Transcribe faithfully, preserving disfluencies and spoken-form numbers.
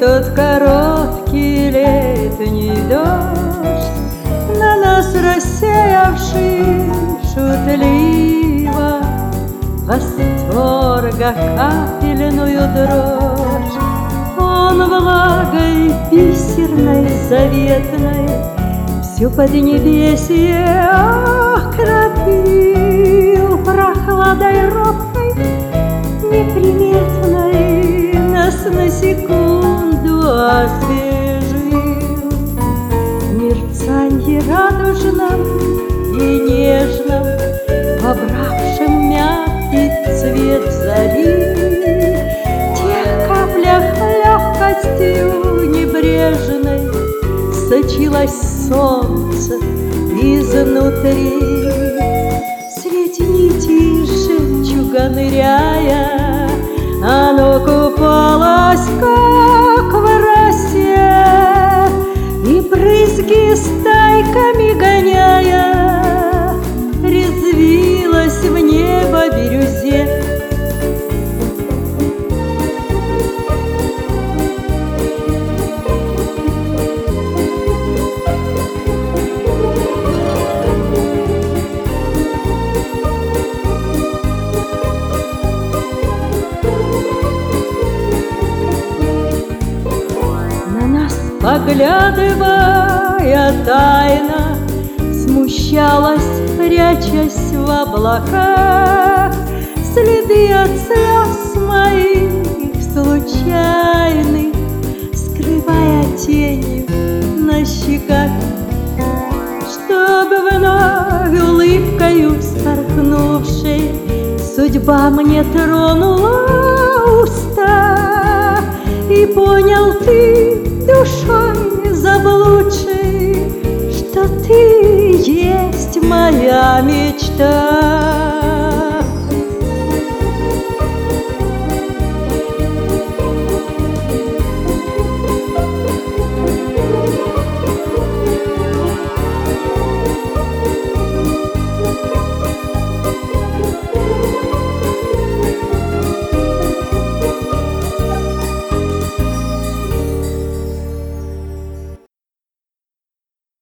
тот короткий летний дождь, на нас рассеявший шутливо восторга капельную дрожь. Он влагой бисерной заветной всю поднебесье окропил, прохладой робкой неприметной нас на секунду освежил. В мерцанье радужном и нежном, вобравшим мягкий цвет зари, тех каплях легкостью небрежной сочилось солнце изнутри. Среди нитей жемчуга ныряя, оно купалось, как в росе, и брызги стайками гоняя резвилась в небо бирюзе. Поглядывая тайно, смущалась, прячась в облаках, следы от слез моих случайных, скрывая тенью на щеках, чтобы вновь улыбкою вспорхнувшей судьба мне тронула уста, и понял ты душой заблудшей, что ты есть моя мечта.